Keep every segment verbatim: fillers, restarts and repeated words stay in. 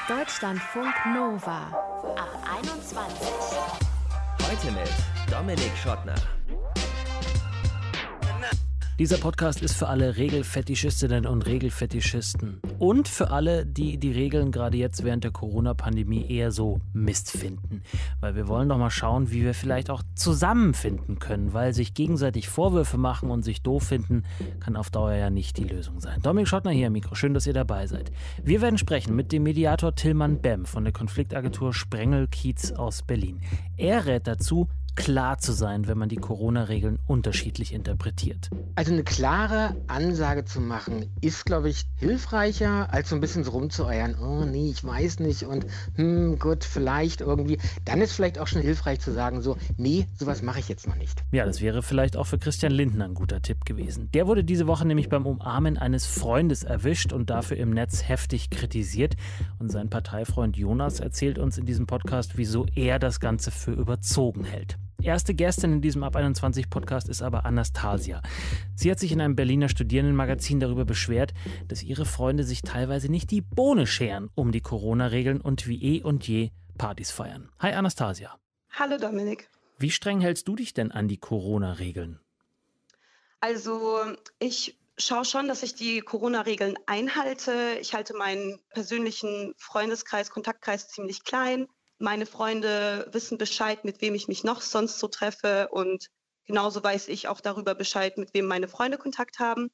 Deutschlandfunk Nova ab einundzwanzig. Heute mit Dominik Schottner. Dieser Podcast ist für alle Regelfetischistinnen und Regelfetischisten und für alle, die die Regeln gerade jetzt während der Corona-Pandemie eher so Mist finden. Weil wir wollen doch mal schauen, wie wir vielleicht auch zusammenfinden können, weil sich gegenseitig Vorwürfe machen und sich doof finden, kann auf Dauer ja nicht die Lösung sein. Dominik Schottner hier am Mikro, schön, dass ihr dabei seid. Wir werden sprechen mit dem Mediator Tilman Bem von der Konfliktagentur Sprengel-Kiez aus Berlin. Er rät dazu, klar zu sein, wenn man die Corona-Regeln unterschiedlich interpretiert. Also eine klare Ansage zu machen, ist, glaube ich, hilfreicher, als so ein bisschen so rumzueiern. Oh nee, ich weiß nicht und hm, gut, vielleicht irgendwie. Dann ist vielleicht auch schon hilfreich zu sagen so, nee, sowas mache ich jetzt noch nicht. Ja, das wäre vielleicht auch für Christian Lindner ein guter Tipp gewesen. Der wurde diese Woche nämlich beim Umarmen eines Freundes erwischt und dafür im Netz heftig kritisiert. Und sein Parteifreund Jonas erzählt uns in diesem Podcast, wieso er das Ganze für überzogen hält. Erste Gästin in diesem Ab einundzwanzig Podcast ist aber Anastasia. Sie hat sich in einem Berliner Studierendenmagazin darüber beschwert, dass ihre Freunde sich teilweise nicht die Bohne scheren um die Corona-Regeln und wie eh und je Partys feiern. Hi Anastasia. Hallo Dominik. Wie streng hältst du dich denn an die Corona-Regeln? Also ich schaue schon, dass ich die Corona-Regeln einhalte. Ich halte meinen persönlichen Freundeskreis, Kontaktkreis ziemlich klein. Meine Freunde wissen Bescheid, mit wem ich mich noch sonst so treffe und genauso weiß ich auch darüber Bescheid, mit wem meine Freunde Kontakt haben.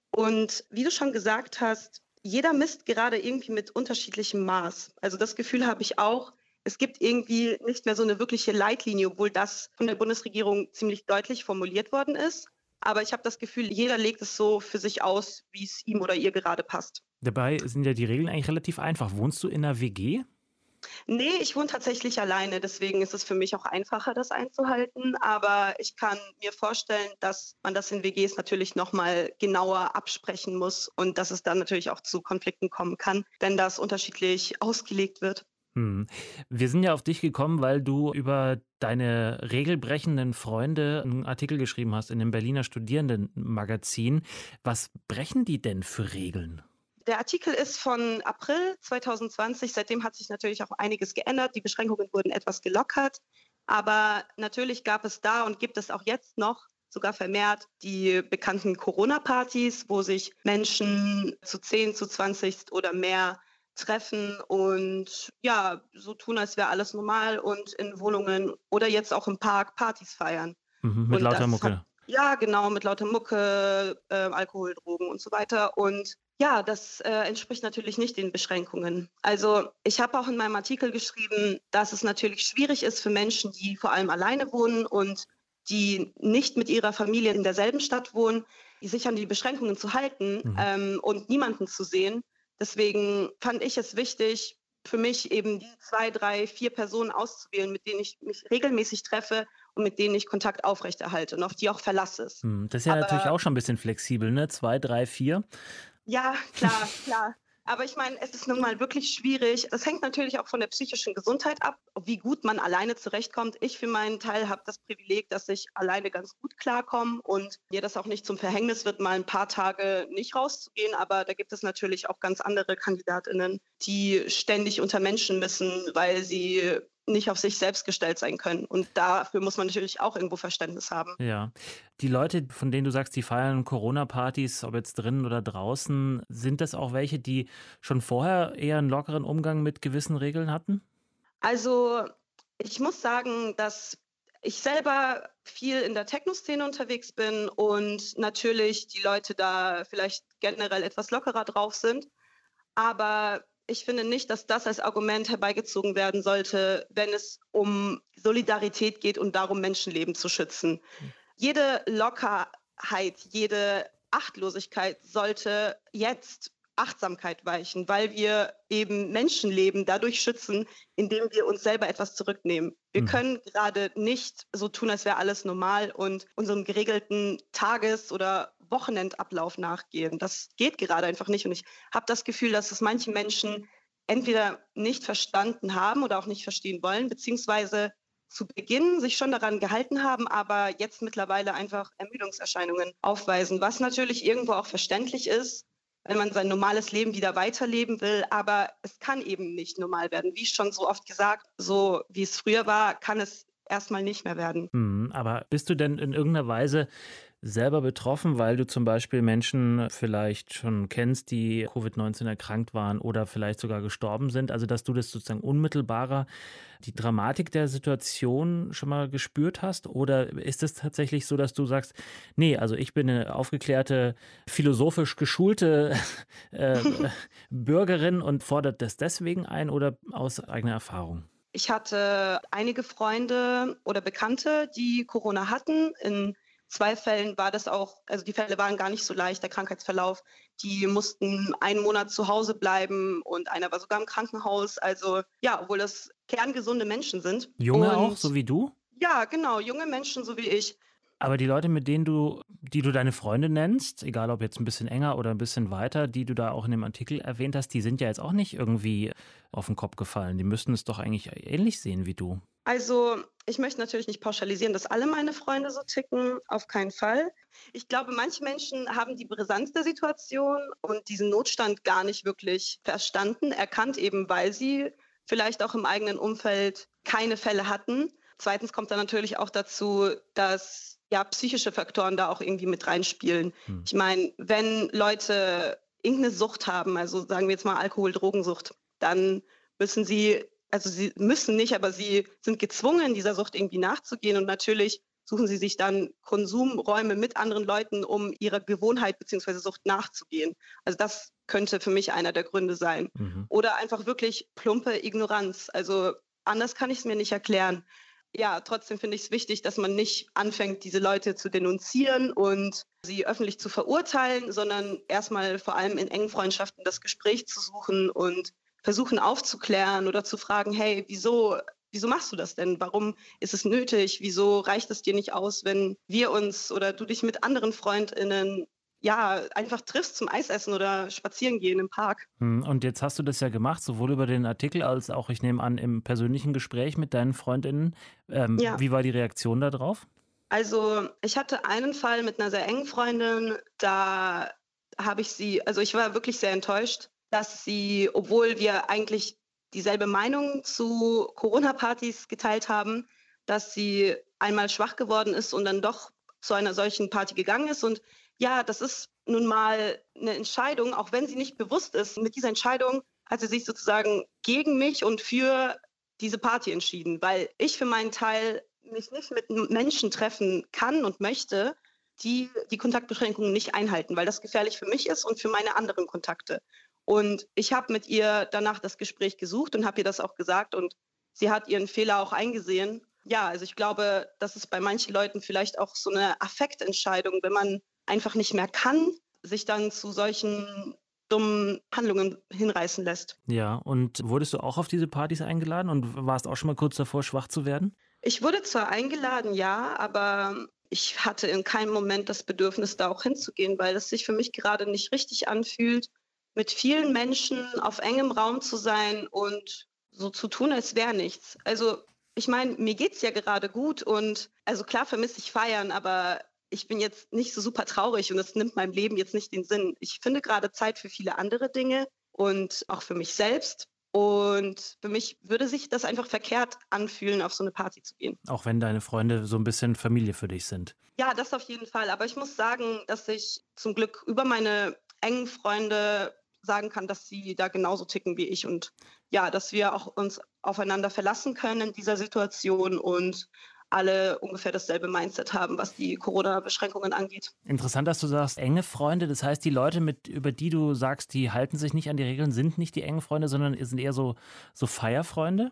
Und wie du schon gesagt hast, jeder misst gerade irgendwie mit unterschiedlichem Maß. Also das Gefühl habe ich auch. Es gibt irgendwie nicht mehr so eine wirkliche Leitlinie, obwohl das von der Bundesregierung ziemlich deutlich formuliert worden ist. Aber ich habe das Gefühl, jeder legt es so für sich aus, wie es ihm oder ihr gerade passt. Dabei sind ja die Regeln eigentlich relativ einfach. Wohnst du in einer W G? Nee, ich wohne tatsächlich alleine, deswegen ist es für mich auch einfacher, das einzuhalten. Aber ich kann mir vorstellen, dass man das in W Gs natürlich nochmal genauer absprechen muss und dass es dann natürlich auch zu Konflikten kommen kann, wenn das unterschiedlich ausgelegt wird. Hm. Wir sind ja auf dich gekommen, weil du über deine regelbrechenden Freunde einen Artikel geschrieben hast in dem Berliner Studierendenmagazin. Was brechen die denn für Regeln? Der Artikel ist von April zwanzig zwanzig. Seitdem hat sich natürlich auch einiges geändert. Die Beschränkungen wurden etwas gelockert. Aber natürlich gab es da und gibt es auch jetzt noch sogar vermehrt die bekannten Corona-Partys, wo sich Menschen zu zehn, zu zwanzig oder mehr treffen und ja, so tun, als wäre alles normal und in Wohnungen oder jetzt auch im Park Partys feiern. Mhm, mit und lauter Mucke. Hat, ja, genau, mit lauter Mucke, äh, Alkohol, Drogen und so weiter. Und ja, das äh, entspricht natürlich nicht den Beschränkungen. Also ich habe auch in meinem Artikel geschrieben, dass es natürlich schwierig ist für Menschen, die vor allem alleine wohnen und die nicht mit ihrer Familie in derselben Stadt wohnen, sich an die Beschränkungen zu halten mhm. ähm, und niemanden zu sehen. Deswegen fand ich es wichtig, für mich eben die zwei, drei, vier Personen auszuwählen, mit denen ich mich regelmäßig treffe und mit denen ich Kontakt aufrechterhalte und auf die auch Verlass ist. Das ist ja Aber, natürlich auch schon ein bisschen flexibel, ne? Zwei, drei, vier. Ja, klar, klar. Aber ich meine, es ist nun mal wirklich schwierig. Das hängt natürlich auch von der psychischen Gesundheit ab, wie gut man alleine zurechtkommt. Ich für meinen Teil habe das Privileg, dass ich alleine ganz gut klarkomme und mir das auch nicht zum Verhängnis wird, mal ein paar Tage nicht rauszugehen. Aber da gibt es natürlich auch ganz andere KandidatInnen, die ständig unter Menschen müssen, weil sie nicht auf sich selbst gestellt sein können. Und dafür muss man natürlich auch irgendwo Verständnis haben. Ja. Die Leute, von denen du sagst, die feiern Corona-Partys, ob jetzt drinnen oder draußen, sind das auch welche, die schon vorher eher einen lockeren Umgang mit gewissen Regeln hatten? Also ich muss sagen, dass ich selber viel in der Techno-Szene unterwegs bin und natürlich die Leute da vielleicht generell etwas lockerer drauf sind. Aber ich finde nicht, dass das als Argument herbeigezogen werden sollte, wenn es um Solidarität geht und darum, Menschenleben zu schützen. Mhm. Jede Lockerheit, jede Achtlosigkeit sollte jetzt Achtsamkeit weichen, weil wir eben Menschenleben dadurch schützen, indem wir uns selber etwas zurücknehmen. Wir mhm. können gerade nicht so tun, als wäre alles normal und unserem geregelten Tages- oder Wochenendablauf nachgehen. Das geht gerade einfach nicht. Und ich habe das Gefühl, dass es manche Menschen entweder nicht verstanden haben oder auch nicht verstehen wollen, beziehungsweise zu Beginn sich schon daran gehalten haben, aber jetzt mittlerweile einfach Ermüdungserscheinungen aufweisen, was natürlich irgendwo auch verständlich ist. wenn man sein normales Leben wieder weiterleben will. Aber es kann eben nicht normal werden. Wie schon so oft gesagt, so wie es früher war, kann es erstmal nicht mehr werden. Hm, aber bist du denn in irgendeiner Weise selber betroffen, weil du zum Beispiel Menschen vielleicht schon kennst, die Covid neunzehn erkrankt waren oder vielleicht sogar gestorben sind? Also dass du das sozusagen unmittelbarer, die Dramatik der Situation schon mal gespürt hast? Oder ist es tatsächlich so, dass du sagst, nee, also ich bin eine aufgeklärte, philosophisch geschulte äh, Bürgerin und fordert das deswegen ein oder aus eigener Erfahrung? Ich hatte einige Freunde oder Bekannte, die Corona hatten. In zwei Fällen war das auch, also die Fälle waren gar nicht so leicht, der Krankheitsverlauf. Die mussten einen Monat zu Hause bleiben und einer war sogar im Krankenhaus. Also ja, obwohl das kerngesunde Menschen sind. Junge und, auch, so wie du? Ja, genau, junge Menschen, so wie ich. Aber die Leute, mit denen du, die du deine Freunde nennst, egal ob jetzt ein bisschen enger oder ein bisschen weiter, die du da auch in dem Artikel erwähnt hast, die sind ja jetzt auch nicht irgendwie auf den Kopf gefallen. Die müssten es doch eigentlich ähnlich sehen wie du. Also ich möchte natürlich nicht pauschalisieren, dass alle meine Freunde so ticken, auf keinen Fall. Ich glaube, manche Menschen haben die Brisanz der Situation und diesen Notstand gar nicht wirklich verstanden, erkannt eben, weil sie vielleicht auch im eigenen Umfeld keine Fälle hatten. Zweitens kommt dann natürlich auch dazu, dass ja psychische Faktoren da auch irgendwie mit reinspielen. Hm. Ich meine, wenn Leute irgendeine Sucht haben, also sagen wir jetzt mal Alkohol, Drogensucht, dann müssen sie, also sie müssen nicht, aber sie sind gezwungen, dieser Sucht irgendwie nachzugehen und natürlich suchen sie sich dann Konsumräume mit anderen Leuten, um ihrer Gewohnheit bzw. Sucht nachzugehen. Also das könnte für mich einer der Gründe sein. Mhm. Oder einfach wirklich plumpe Ignoranz. Also anders kann ich es mir nicht erklären. Ja, trotzdem finde ich es wichtig, dass man nicht anfängt, diese Leute zu denunzieren und sie öffentlich zu verurteilen, sondern erstmal vor allem in engen Freundschaften das Gespräch zu suchen und versuchen aufzuklären oder zu fragen, hey, wieso, wieso machst du das denn? Warum ist es nötig? Wieso reicht es dir nicht aus, wenn wir uns oder du dich mit anderen FreundInnen ja, einfach triffst zum Eisessen oder spazieren gehen im Park. Und jetzt hast du das ja gemacht, sowohl über den Artikel als auch, ich nehme an, im persönlichen Gespräch mit deinen FreundInnen. Ähm, ja. Wie war die Reaktion darauf? Also ich hatte einen Fall mit einer sehr engen Freundin, da habe ich sie, also ich war wirklich sehr enttäuscht, dass sie, obwohl wir eigentlich dieselbe Meinung zu Corona-Partys geteilt haben, dass sie einmal schwach geworden ist und dann doch zu einer solchen Party gegangen ist. Und ja, das ist nun mal eine Entscheidung, auch wenn sie nicht bewusst ist. Mit dieser Entscheidung hat sie sich sozusagen gegen mich und für diese Party entschieden, weil ich für meinen Teil mich nicht mit Menschen treffen kann und möchte, die die Kontaktbeschränkungen nicht einhalten, weil das gefährlich für mich ist und für meine anderen Kontakte. Und ich habe mit ihr danach das Gespräch gesucht und habe ihr das auch gesagt und sie hat ihren Fehler auch eingesehen. Ja, also ich glaube, das ist bei manchen Leuten vielleicht auch so eine Affektentscheidung, wenn man einfach nicht mehr kann, sich dann zu solchen dummen Handlungen hinreißen lässt. Ja, und wurdest du auch auf diese Partys eingeladen und warst auch schon mal kurz davor, schwach zu werden? Ich wurde zwar eingeladen, ja, aber ich hatte in keinem Moment das Bedürfnis, da auch hinzugehen, weil es sich für mich gerade nicht richtig anfühlt, mit vielen Menschen auf engem Raum zu sein und so zu tun, als wäre nichts. Also ich meine, mir geht's ja gerade gut und also klar vermisse ich Feiern, aber ich bin jetzt nicht so super traurig und es nimmt meinem Leben jetzt nicht den Sinn. Ich finde gerade Zeit für viele andere Dinge und auch für mich selbst. Und für mich würde sich das einfach verkehrt anfühlen, auf so eine Party zu gehen. Auch wenn deine Freunde so ein bisschen Familie für dich sind. Ja, das auf jeden Fall. Aber ich muss sagen, dass ich zum Glück über meine engen Freunde sagen kann, dass sie da genauso ticken wie ich. Und ja, dass wir auch uns aufeinander verlassen können in dieser Situation und alle ungefähr dasselbe Mindset haben, was die Corona-Beschränkungen angeht. Interessant, dass du sagst, enge Freunde. Das heißt, die Leute, mit, über die du sagst, die halten sich nicht an die Regeln, sind nicht die engen Freunde, sondern sind eher so, so Feierfreunde?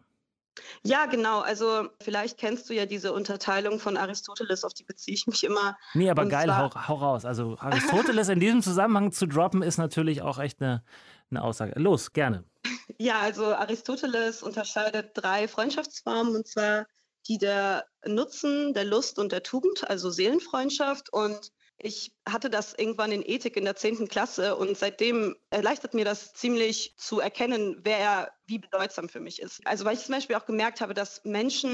Ja, genau. Also vielleicht kennst du ja diese Unterteilung von Aristoteles, auf die beziehe ich mich immer. Nee, aber geil, hau, hau raus. Also Aristoteles in diesem Zusammenhang zu droppen, ist natürlich auch echt eine, eine Aussage. Los, gerne. Ja, also Aristoteles unterscheidet drei Freundschaftsformen, und zwar die der Nutzen, der Lust und der Tugend, also Seelenfreundschaft. Und ich hatte das irgendwann in Ethik in der zehnten Klasse und seitdem erleichtert mir das ziemlich zu erkennen, wer wie bedeutsam für mich ist. Also weil ich zum Beispiel auch gemerkt habe, dass Menschen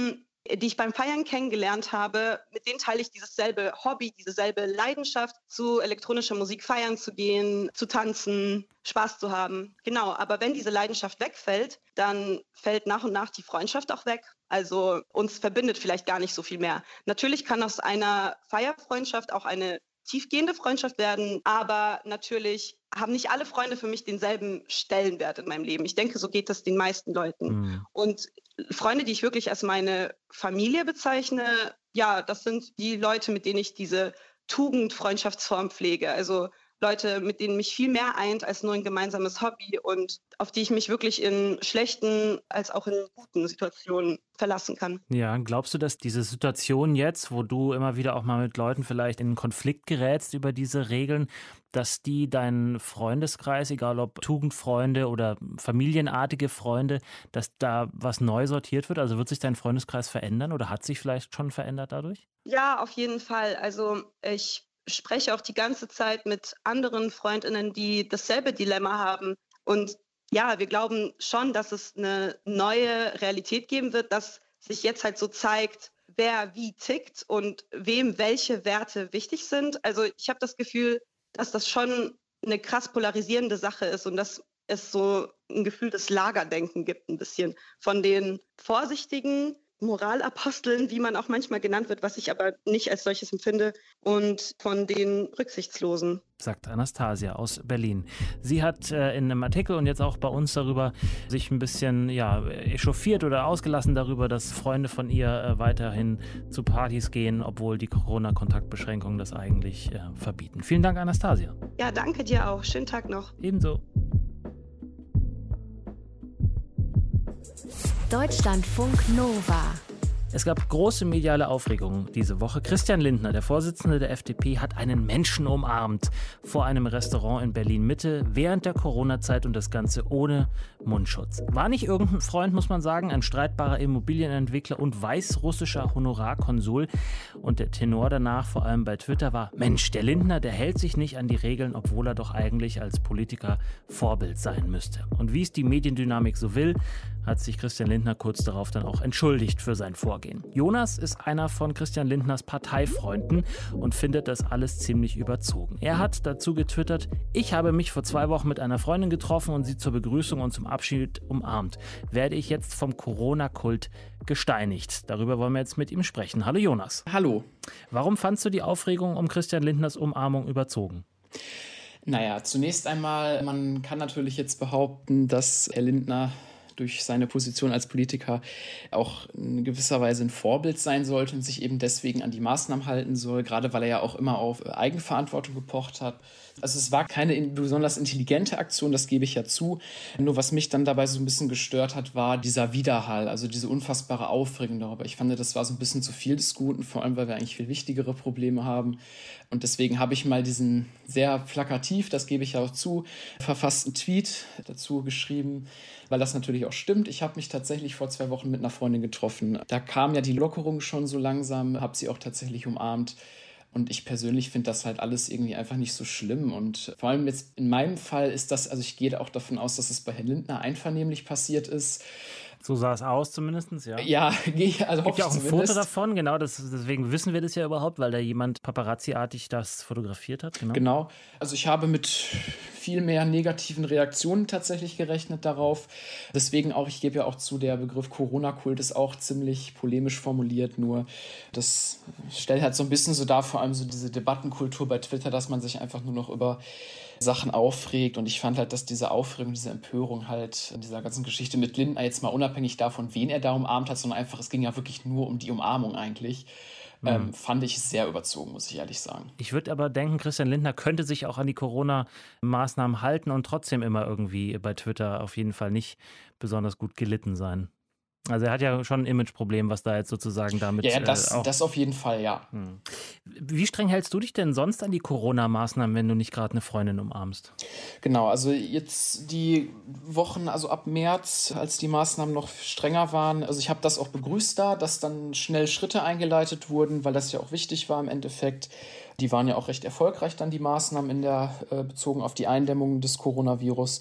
die ich beim Feiern kennengelernt habe, mit denen teile ich dieses selbe Hobby, diese selbe Leidenschaft, zu elektronischer Musik feiern zu gehen, zu tanzen, Spaß zu haben. Genau, aber wenn diese Leidenschaft wegfällt, dann fällt nach und nach die Freundschaft auch weg. Also uns verbindet vielleicht gar nicht so viel mehr. Natürlich kann aus einer Feierfreundschaft auch eine tiefgehende Freundschaft werden, aber natürlich haben nicht alle Freunde für mich denselben Stellenwert in meinem Leben. Ich denke, so geht das den meisten Leuten. Mhm. Und Freunde, die ich wirklich als meine Familie bezeichne, ja, das sind die Leute, mit denen ich diese Tugend-Freundschaftsform pflege. Also Leute, mit denen mich viel mehr eint als nur ein gemeinsames Hobby und auf die ich mich wirklich in schlechten als auch in guten Situationen verlassen kann. Ja, glaubst du, dass diese Situation jetzt, wo du immer wieder auch mal mit Leuten vielleicht in Konflikt gerätst über diese Regeln, dass die deinen Freundeskreis, egal ob Tugendfreunde oder familienartige Freunde, dass da was neu sortiert wird? Also wird sich dein Freundeskreis verändern oder hat sich vielleicht schon verändert dadurch? Ja, auf jeden Fall. Also ich spreche auch die ganze Zeit mit anderen FreundInnen, die dasselbe Dilemma haben. Und ja, wir glauben schon, dass es eine neue Realität geben wird, dass sich jetzt halt so zeigt, wer wie tickt und wem welche Werte wichtig sind. Also ich habe das Gefühl, dass das schon eine krass polarisierende Sache ist und dass es so ein Gefühl des Lagerdenken gibt, ein bisschen von den vorsichtigen Moralaposteln, wie man auch manchmal genannt wird, was ich aber nicht als solches empfinde, und von den Rücksichtslosen. Sagt Anastasia aus Berlin. Sie hat äh, in einem Artikel und jetzt auch bei uns darüber sich ein bisschen ja, echauffiert oder ausgelassen darüber, dass Freunde von ihr äh, weiterhin zu Partys gehen, obwohl die Corona-Kontaktbeschränkungen das eigentlich äh, verbieten. Vielen Dank, Anastasia. Ja, danke dir auch. Schönen Tag noch. Ebenso. Deutschlandfunk Nova. Es gab große mediale Aufregung diese Woche. Christian Lindner, der Vorsitzende der F D P, hat einen Menschen umarmt vor einem Restaurant in Berlin-Mitte während der Corona-Zeit und das Ganze ohne Mundschutz. War nicht irgendein Freund, muss man sagen, ein streitbarer Immobilienentwickler und weißrussischer Honorarkonsul. Und der Tenor danach, vor allem bei Twitter, war: Mensch, der Lindner, der hält sich nicht an die Regeln, obwohl er doch eigentlich als Politiker Vorbild sein müsste. Und wie es die Mediendynamik so will, hat sich Christian Lindner kurz darauf dann auch entschuldigt für sein Vorgehen. Jonas ist einer von Christian Lindners Parteifreunden und findet das alles ziemlich überzogen. Er hat dazu getwittert: Ich habe mich vor zwei Wochen mit einer Freundin getroffen und sie zur Begrüßung und zum Abschied umarmt. Werde ich jetzt vom Corona-Kult gesteinigt? Darüber wollen wir jetzt mit ihm sprechen. Hallo Jonas. Hallo. Warum fandst du die Aufregung um Christian Lindners Umarmung überzogen? Naja, zunächst einmal, man kann natürlich jetzt behaupten, dass Herr Lindner durch seine Position als Politiker auch in gewisser Weise ein Vorbild sein sollte und sich eben deswegen an die Maßnahmen halten soll, gerade weil er ja auch immer auf Eigenverantwortung gepocht hat. Also es war keine besonders intelligente Aktion, das gebe ich ja zu. Nur was mich dann dabei so ein bisschen gestört hat, war dieser Widerhall, also diese unfassbare Aufregung darüber. Ich fand, das war so ein bisschen zu viel des Guten, vor allem, weil wir eigentlich viel wichtigere Probleme haben. Und deswegen habe ich mal diesen sehr plakativ, das gebe ich ja auch zu, verfassten Tweet dazu geschrieben, weil das natürlich auch stimmt. Ich habe mich tatsächlich vor zwei Wochen mit einer Freundin getroffen. Da kam ja die Lockerung schon so langsam, habe sie auch tatsächlich umarmt. Und ich persönlich finde das halt alles irgendwie einfach nicht so schlimm. Und vor allem jetzt in meinem Fall ist das, also ich gehe auch davon aus, dass es bei Herrn Lindner einvernehmlich passiert ist. So sah es aus zumindest, ja. Ja, also hoffe ich ja auch ein Foto davon, genau, das, deswegen wissen wir das ja überhaupt, weil da jemand paparazzi-artig das fotografiert hat. Genau. genau, also ich habe mit viel mehr negativen Reaktionen tatsächlich gerechnet darauf. Deswegen auch, ich gebe ja auch zu, der Begriff Corona-Kult ist auch ziemlich polemisch formuliert, nur das stellt halt so ein bisschen so dar, vor allem so diese Debattenkultur bei Twitter, dass man sich einfach nur noch über Sachen aufregt, und ich fand halt, dass diese Aufregung, diese Empörung halt in dieser ganzen Geschichte mit Lindner, jetzt mal unabhängig davon, wen er da umarmt hat, sondern einfach, es ging ja wirklich nur um die Umarmung eigentlich, mhm. ähm, fand ich sehr überzogen, muss ich ehrlich sagen. Ich würde aber denken, Christian Lindner könnte sich auch an die Corona-Maßnahmen halten und trotzdem immer irgendwie bei Twitter auf jeden Fall nicht besonders gut gelitten sein. Also er hat ja schon ein Imageproblem, was da jetzt sozusagen damit... Ja, das, äh, auch das auf jeden Fall, ja. Hm. Wie streng hältst du dich denn sonst an die Corona-Maßnahmen, wenn du nicht gerade eine Freundin umarmst? Genau, also jetzt die Wochen, also ab März, als die Maßnahmen noch strenger waren, also ich habe das auch begrüßt da, dass dann schnell Schritte eingeleitet wurden, weil das ja auch wichtig war im Endeffekt. Die waren ja auch recht erfolgreich dann, die Maßnahmen in der äh, bezogen auf die Eindämmung des Coronavirus.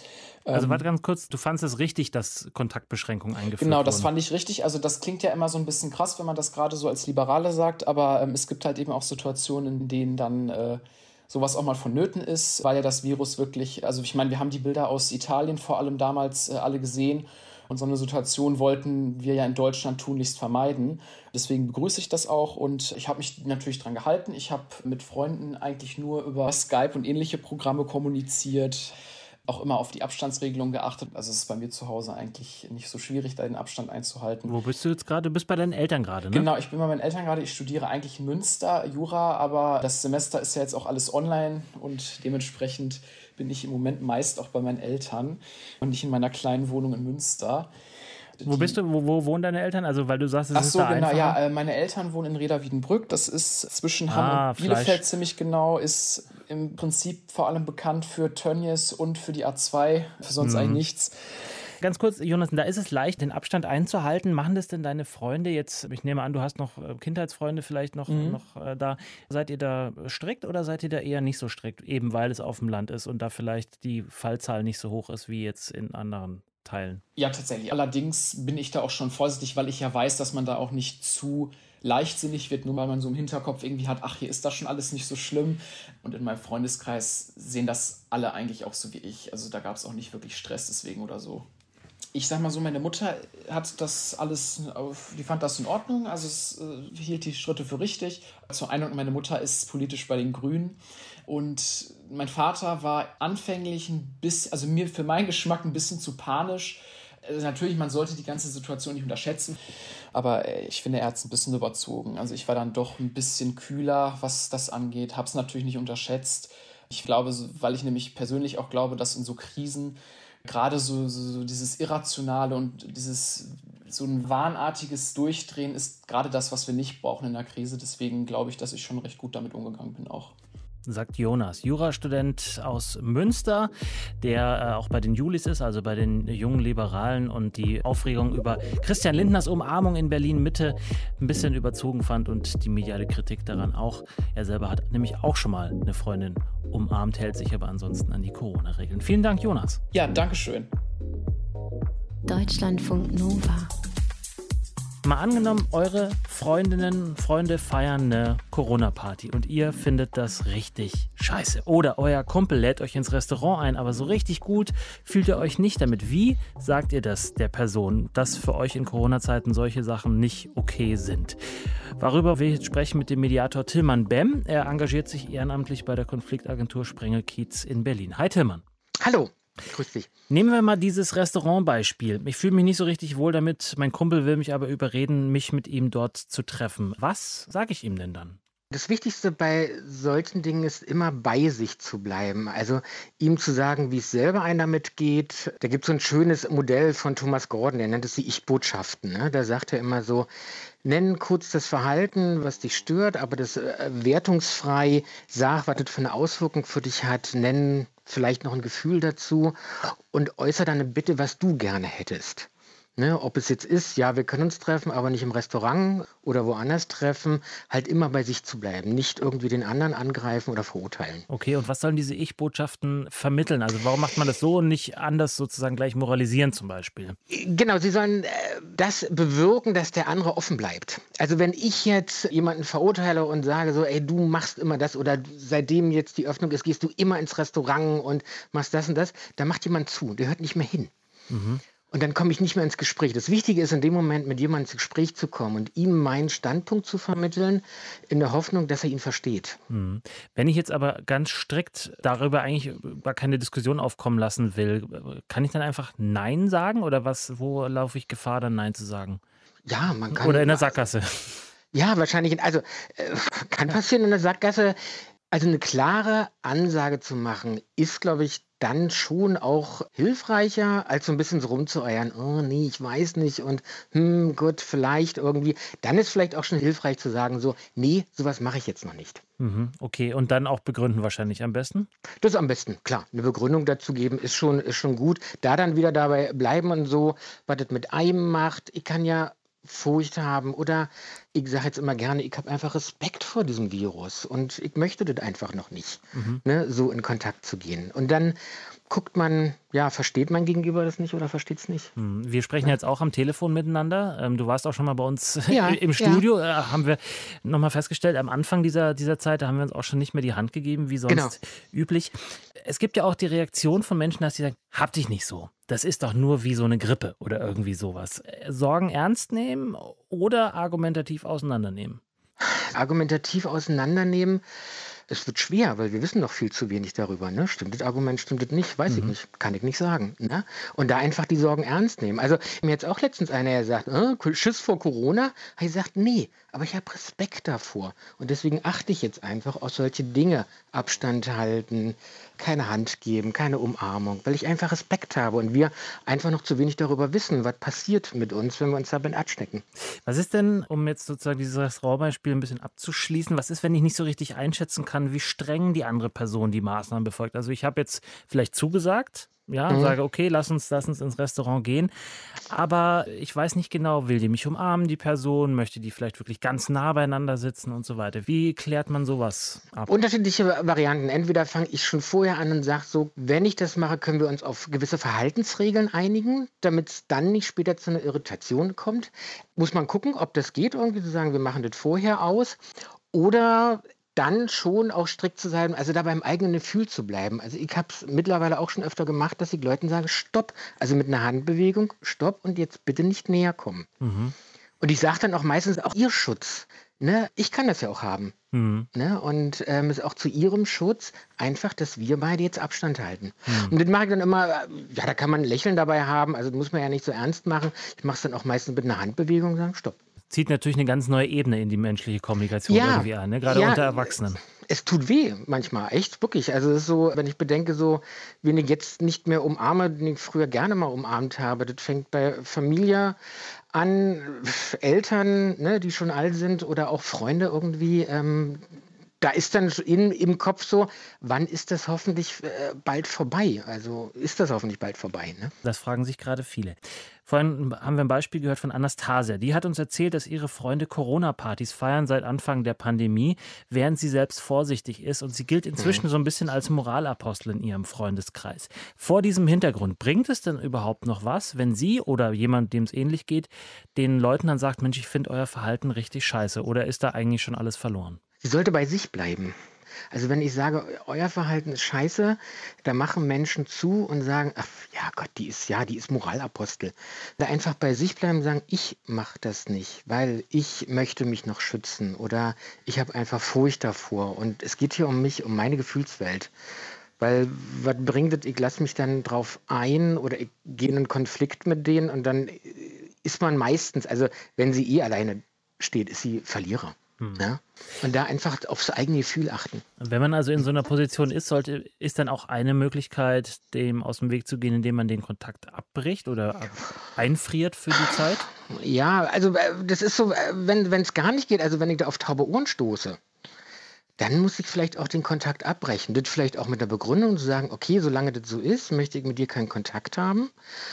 Also Ähm, warte ganz kurz, du fandest es richtig, dass Kontaktbeschränkungen eingeführt Genau, wurden? das fand ich richtig. Also das klingt ja immer so ein bisschen krass, wenn man das gerade so als Liberale sagt, aber ähm, es gibt halt eben auch Situationen, in denen dann äh, sowas auch mal vonnöten ist, weil ja das Virus wirklich, also ich meine, wir haben die Bilder aus Italien vor allem damals äh, alle gesehen und so eine Situation wollten wir ja in Deutschland tunlichst vermeiden. Deswegen begrüße ich das auch und ich habe mich natürlich dran gehalten. Ich habe mit Freunden eigentlich nur über Skype und ähnliche Programme kommuniziert, auch immer auf die Abstandsregelung geachtet. Also es ist bei mir zu Hause eigentlich nicht so schwierig, da den Abstand einzuhalten. Wo bist du jetzt gerade? Du bist bei deinen Eltern gerade, ne? Genau, ich bin bei meinen Eltern gerade. Ich studiere eigentlich in Münster, Jura, aber das Semester ist ja jetzt auch alles online und dementsprechend bin ich im Moment meist auch bei meinen Eltern und nicht in meiner kleinen Wohnung in Münster. Wo bist du? Wo, wo wohnen deine Eltern? Also, weil du sagst, es Ach ist so, da genau, einfacher. ja. äh, Meine Eltern wohnen in Reda-Wiedenbrück. Das ist zwischen Hamm Ah, und Bielefeld Fleisch. ziemlich genau. Ist im Prinzip vor allem bekannt für Tönnies und für die A zwei, für sonst Mhm. eigentlich nichts. Ganz kurz, Jonathan, da ist es leicht, den Abstand einzuhalten. Machen das denn deine Freunde jetzt? Ich nehme an, du hast noch äh, Kindheitsfreunde vielleicht noch, Mhm. noch äh, da. Seid ihr da strikt oder seid ihr da eher nicht so strikt, eben weil es auf dem Land ist und da vielleicht die Fallzahl nicht so hoch ist wie jetzt in anderen Teilen? Ja, tatsächlich. Allerdings bin ich da auch schon vorsichtig, weil ich ja weiß, dass man da auch nicht zu leichtsinnig wird, nur weil man so im Hinterkopf irgendwie hat, ach, hier ist das schon alles nicht so schlimm. Und in meinem Freundeskreis sehen das alle eigentlich auch so wie ich. Also da gab es auch nicht wirklich Stress deswegen oder so. Ich sag mal so, meine Mutter hat das alles, die fand das in Ordnung, also es äh, hielt die Schritte für richtig. Zur Einordnung, meine Mutter ist politisch bei den Grünen und mein Vater war anfänglich ein bisschen, also mir für meinen Geschmack ein bisschen zu panisch. Also natürlich, man sollte die ganze Situation nicht unterschätzen, aber äh, ich finde, er hat es ein bisschen überzogen. Also ich war dann doch ein bisschen kühler, was das angeht, habe es natürlich nicht unterschätzt. Ich glaube, so- weil ich nämlich persönlich auch glaube, dass in so Krisen gerade so, so, so dieses Irrationale und dieses so ein wahnartiges Durchdrehen ist gerade das, was wir nicht brauchen in der Krise. Deswegen glaube ich, dass ich schon recht gut damit umgegangen bin auch. Sagt Jonas, Jurastudent aus Münster, der äh, auch bei den Julis ist, also bei den jungen Liberalen, und die Aufregung über Christian Lindners Umarmung in Berlin-Mitte ein bisschen überzogen fand und die mediale Kritik daran auch. Er selber hat nämlich auch schon mal eine Freundin umarmt, hält sich aber ansonsten an die Corona-Regeln. Vielen Dank, Jonas. Ja, danke schön. Deutschlandfunk Nova. Mal angenommen, eure Freundinnen und Freunde feiern eine Corona-Party und ihr findet das richtig scheiße. Oder euer Kumpel lädt euch ins Restaurant ein, aber so richtig gut fühlt ihr euch nicht damit. Wie sagt ihr das der Person, dass für euch in Corona-Zeiten solche Sachen nicht okay sind? Worüber wir jetzt sprechen mit dem Mediator Tilman Bem. Er engagiert sich ehrenamtlich bei der Konfliktagentur Sprengel-Kiez in Berlin. Hi Tilman. Hallo, grüß dich. Nehmen wir mal dieses Restaurantbeispiel. Ich fühle mich nicht so richtig wohl damit. Mein Kumpel will mich aber überreden, mich mit ihm dort zu treffen. Was sage ich ihm denn dann? Das Wichtigste bei solchen Dingen ist immer bei sich zu bleiben. Also ihm zu sagen, wie es selber einem damit geht. Da gibt es so ein schönes Modell von Thomas Gordon, der nennt es die Ich-Botschaften. Ne? Da sagt er immer so, nenn kurz das Verhalten, was dich stört, aber das äh, wertungsfrei. Sag, was das für eine Auswirkung für dich hat. Nenn vielleicht noch ein Gefühl dazu und äußere dann eine Bitte, was du gerne hättest. Ne, ob es jetzt ist, ja, wir können uns treffen, aber nicht im Restaurant oder woanders treffen, halt immer bei sich zu bleiben, nicht irgendwie den anderen angreifen oder verurteilen. Okay, und was sollen diese Ich-Botschaften vermitteln? Also warum macht man das so und nicht anders sozusagen gleich moralisieren zum Beispiel? Genau, sie sollen äh, das bewirken, dass der andere offen bleibt. Also wenn ich jetzt jemanden verurteile und sage so, ey, du machst immer das oder seitdem jetzt die Öffnung ist, gehst du immer ins Restaurant und machst das und das, dann macht jemand zu, der hört nicht mehr hin. Mhm. Und dann komme ich nicht mehr ins Gespräch. Das Wichtige ist, in dem Moment mit jemandem ins Gespräch zu kommen und ihm meinen Standpunkt zu vermitteln, in der Hoffnung, dass er ihn versteht. Mhm. Wenn ich jetzt aber ganz strikt darüber eigentlich gar keine Diskussion aufkommen lassen will, kann ich dann einfach Nein sagen? Oder was, wo laufe ich Gefahr, dann Nein zu sagen? Ja, man kann. Oder in der Sackgasse? Ja, wahrscheinlich. Also, äh, kann passieren in der Sackgasse. Also, eine klare Ansage zu machen, ist, glaube ich, dann schon auch hilfreicher, als so ein bisschen so rumzueiern. Oh, nee, ich weiß nicht und hm, gut, vielleicht irgendwie. Dann ist vielleicht auch schon hilfreich zu sagen, so, nee, sowas mache ich jetzt noch nicht. Mhm, okay, und dann auch begründen wahrscheinlich am besten? Das ist am besten, klar. Eine Begründung dazu geben ist schon, ist schon gut. Da dann wieder dabei bleiben und so, was das mit einem macht. Ich kann ja Furcht haben oder ich sage jetzt immer gerne, ich habe einfach Respekt vor diesem Virus und ich möchte das einfach noch nicht, mhm. ne, so in Kontakt zu gehen. Und dann guckt man, ja, versteht mein Gegenüber das nicht oder versteht es nicht? Wir sprechen ja. jetzt auch am Telefon miteinander. Du warst auch schon mal bei uns ja, im Studio. Ja. Haben wir nochmal festgestellt, am Anfang dieser, dieser Zeit, da haben wir uns auch schon nicht mehr die Hand gegeben, wie sonst genau. üblich. Es gibt ja auch die Reaktion von Menschen, dass sie sagen, hab dich nicht so. Das ist doch nur wie so eine Grippe oder irgendwie sowas. Sorgen ernst nehmen oder argumentativ auseinandernehmen? Argumentativ auseinandernehmen. Es wird schwer, weil wir wissen noch viel zu wenig darüber. Ne? Stimmt das Argument, stimmt das nicht? Weiß mhm. ich nicht. Kann ich nicht sagen. Ne? Und da einfach die Sorgen ernst nehmen. Also mir hat auch letztens einer gesagt, äh, Schiss vor Corona. Habe ich gesagt, nee, aber ich habe Respekt davor. Und deswegen achte ich jetzt einfach auf solche Dinge. Abstand halten, keine Hand geben, keine Umarmung, weil ich einfach Respekt habe und wir einfach noch zu wenig darüber wissen, was passiert mit uns, wenn wir uns damit anstecken. Was ist denn, um jetzt sozusagen dieses Restaurantbeispiel ein bisschen abzuschließen, was ist, wenn ich nicht so richtig einschätzen kann, wie streng die andere Person die Maßnahmen befolgt? Also ich habe jetzt vielleicht zugesagt, ja, mhm. sage, okay, lass uns, lass uns ins Restaurant gehen, aber ich weiß nicht genau, will die mich umarmen, die Person, möchte die vielleicht wirklich ganz nah beieinander sitzen und so weiter. Wie klärt man sowas ab? Unterschiedliche Varianten. Entweder fange ich schon vorher an und sage so, wenn ich das mache, können wir uns auf gewisse Verhaltensregeln einigen, damit es dann nicht später zu einer Irritation kommt. Muss man gucken, ob das geht, irgendwie zu sagen, wir machen das vorher aus. Oder dann schon auch strikt zu sein, also da beim eigenen Gefühl zu bleiben. Also ich habe es mittlerweile auch schon öfter gemacht, dass ich Leuten sage, stopp, also mit einer Handbewegung, stopp und jetzt bitte nicht näher kommen. Mhm. Und ich sage dann auch meistens auch ihr Schutz. Ne? Ich kann das ja auch haben. Mhm. Ne? Und ähm, ist auch zu ihrem Schutz einfach, dass wir beide jetzt Abstand halten. Mhm. Und das mache ich dann immer, ja, da kann man ein Lächeln dabei haben, also das muss man ja nicht so ernst machen. Ich mache es dann auch meistens mit einer Handbewegung und sage, stopp. Zieht natürlich eine ganz neue Ebene in die menschliche Kommunikation ja, irgendwie an, ne? Gerade ja, unter Erwachsenen. Es tut weh manchmal, echt, wirklich. Also es ist so, wenn ich bedenke, so, wen ich jetzt nicht mehr umarme, den ich früher gerne mal umarmt habe, das fängt bei Familie an, Eltern, ne, die schon alt sind oder auch Freunde irgendwie. Ähm, da ist dann in, im Kopf so, wann ist das hoffentlich äh, bald vorbei? Also ist das hoffentlich bald vorbei? Ne? Das fragen sich gerade viele. Vorhin haben wir ein Beispiel gehört von Anastasia. Die hat uns erzählt, dass ihre Freunde Corona-Partys feiern seit Anfang der Pandemie, während sie selbst vorsichtig ist. Und sie gilt inzwischen mhm. so ein bisschen als Moralapostel in ihrem Freundeskreis. Vor diesem Hintergrund, bringt es denn überhaupt noch was, wenn sie oder jemand, dem es ähnlich geht, den Leuten dann sagt, Mensch, ich finde euer Verhalten richtig scheiße? Oder ist da eigentlich schon alles verloren? Sie sollte bei sich bleiben. Also wenn ich sage, euer Verhalten ist scheiße, da machen Menschen zu und sagen, ach ja Gott, die ist ja, die ist Moralapostel. Da einfach bei sich bleiben und sagen, ich mache das nicht, weil ich möchte mich noch schützen oder ich habe einfach Furcht davor und es geht hier um mich, um meine Gefühlswelt. Weil was bringt es, ich lasse mich dann drauf ein oder ich gehe in einen Konflikt mit denen und dann ist man meistens, also wenn sie eh alleine steht, ist sie Verlierer. Hm. Ja? Und da einfach aufs eigene Gefühl achten. Wenn man also in so einer Position ist, sollte, ist dann auch eine Möglichkeit, dem aus dem Weg zu gehen, indem man den Kontakt abbricht oder einfriert für die Zeit? Ja, also das ist so, wenn es gar nicht geht, also wenn ich da auf taube Ohren stoße, dann muss ich vielleicht auch den Kontakt abbrechen. Das vielleicht auch mit einer Begründung zu sagen, okay, solange das so ist, möchte ich mit dir keinen Kontakt haben.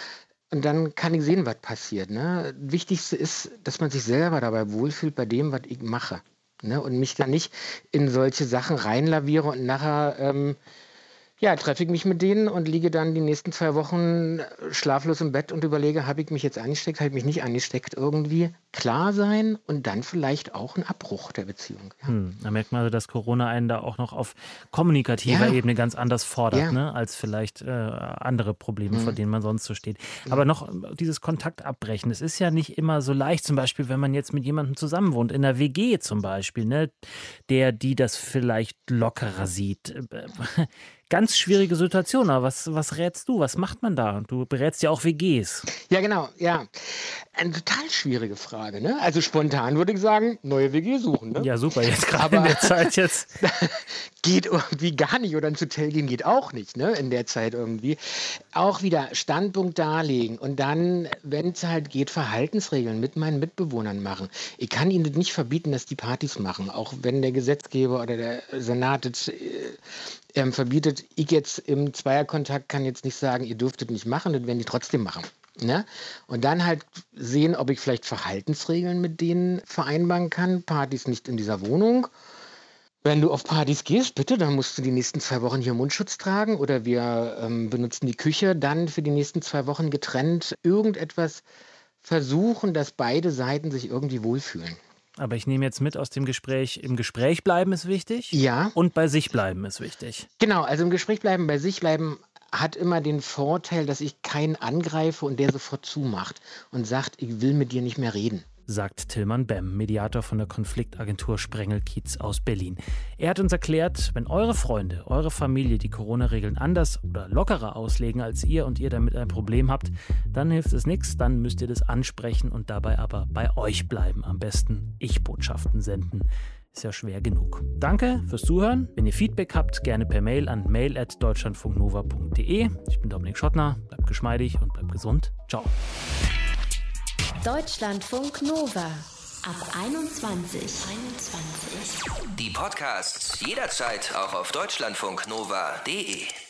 Und dann kann ich sehen, was passiert. Ne? Das Wichtigste ist, dass man sich selber dabei wohlfühlt bei dem, was ich mache. Ne? Und mich dann nicht in solche Sachen reinlaviere und nachher ähm, ja, treffe ich mich mit denen und liege dann die nächsten zwei Wochen schlaflos im Bett und überlege, habe ich mich jetzt angesteckt, habe ich mich nicht angesteckt irgendwie. Klar sein und dann vielleicht auch ein Abbruch der Beziehung. Ja. Hm, da merkt man also, dass Corona einen da auch noch auf kommunikativer ja. Ebene ganz anders fordert, ja. ne, als vielleicht äh, andere Probleme, mhm. vor denen man sonst so steht. Aber noch dieses Kontakt abbrechen, es ist ja nicht immer so leicht, zum Beispiel, wenn man jetzt mit jemandem zusammenwohnt, in einer W G zum Beispiel, ne, der, die das vielleicht lockerer sieht. Ganz schwierige Situation, aber was, was rätst du? Was macht man da? Du berätst ja auch W Gs. Ja, genau, ja. Eine total schwierige Frage, ne? Also spontan würde ich sagen, neue W G suchen, ne? Ja, super, jetzt gerade in der Zeit jetzt. Geht irgendwie gar nicht oder ins Hotel gehen geht auch nicht, ne? In der Zeit irgendwie. Auch wieder Standpunkt darlegen und dann, wenn es halt geht, Verhaltensregeln mit meinen Mitbewohnern machen. Ich kann ihnen das nicht verbieten, dass die Partys machen, auch wenn der Gesetzgeber oder der Senat das äh, ähm, verbietet. Ich jetzt im Zweierkontakt kann jetzt nicht sagen, ihr dürftet nicht machen, das werden die trotzdem machen. Ne? Und dann halt sehen, ob ich vielleicht Verhaltensregeln mit denen vereinbaren kann. Partys nicht in dieser Wohnung. Wenn du auf Partys gehst, bitte, dann musst du die nächsten zwei Wochen hier Mundschutz tragen oder wir ähm, benutzen die Küche dann für die nächsten zwei Wochen getrennt. Irgendetwas versuchen, dass beide Seiten sich irgendwie wohlfühlen. Aber ich nehme jetzt mit aus dem Gespräch, im Gespräch bleiben ist wichtig. Ja. Und bei sich bleiben ist wichtig. Genau, also im Gespräch bleiben, bei sich bleiben hat immer den Vorteil, dass ich keinen angreife und der sofort zumacht und sagt, ich will mit dir nicht mehr reden. Sagt Tilman Bem, Mediator von der Konfliktagentur Sprengel-Kiez aus Berlin. Er hat uns erklärt, wenn eure Freunde, eure Familie die Corona-Regeln anders oder lockerer auslegen als ihr und ihr damit ein Problem habt, dann hilft es nichts, dann müsst ihr das ansprechen und dabei aber bei euch bleiben. Am besten Ich-Botschaften senden. Ist ja schwer genug. Danke fürs Zuhören. Wenn ihr Feedback habt, gerne per Mail an mail at deutschlandfunknova punkt de. Ich bin Dominik Schottner. Bleibt geschmeidig und bleibt gesund. Ciao. Deutschlandfunk Nova ab einundzwanzig. einundzwanzig. Die Podcasts jederzeit auch auf deutschlandfunknova punkt de.